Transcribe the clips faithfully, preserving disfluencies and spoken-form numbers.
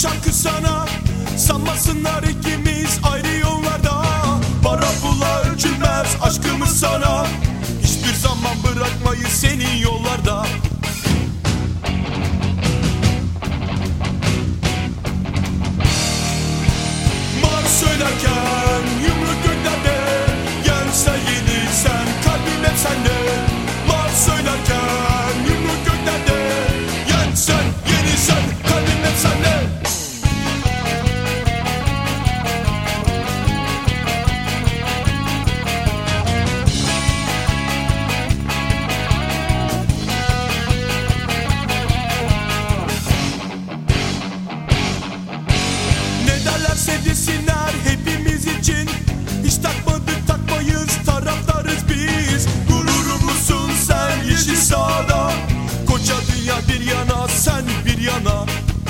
şarkı sana. Sanmasınlar ikimiz ayrı yollarda. Para pula ölçülmez aşkımız sana. Hiçbir zaman bırakmayız seni yollarda. Mar söylerken yumruk göklerde, gelse yenilsen kalbim hep sende. Mar söylerken yumruk göklerde, yensen yenilsen kalbim hep sende. Sevdesinler hepimiz için. Hiç takmadık takmayız, taraftarız biz. Gururumuzsun sen yeşil sahada. Koca dünya bir yana, sen bir yana.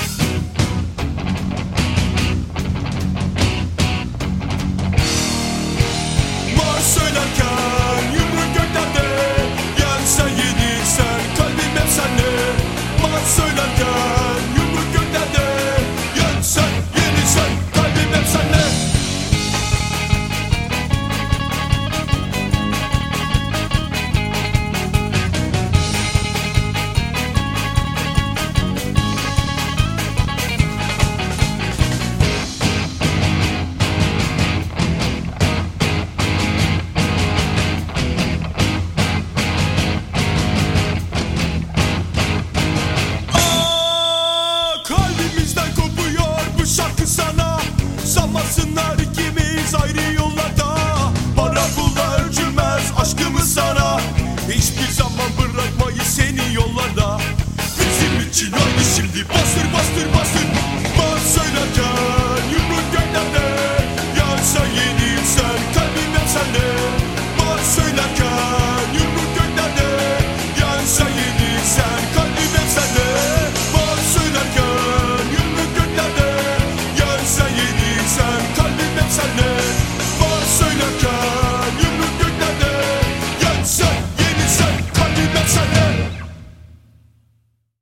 Mar söylerken yumruk göklerde, yensen yenilsen kalbim hep sende. Mar söylerken yumruk göklerde, yensen yenilsen kalbim hep sende. Kalbimizden kopuyor bu şarkı sana. Sanmasınlar ikimiz ayrı yollarda. Para pulla ölçülmez aşkımız sana. Hiçbir zaman bırakmayız seni yollarda. Bizim için haydi şimdi bastır bastır bastır.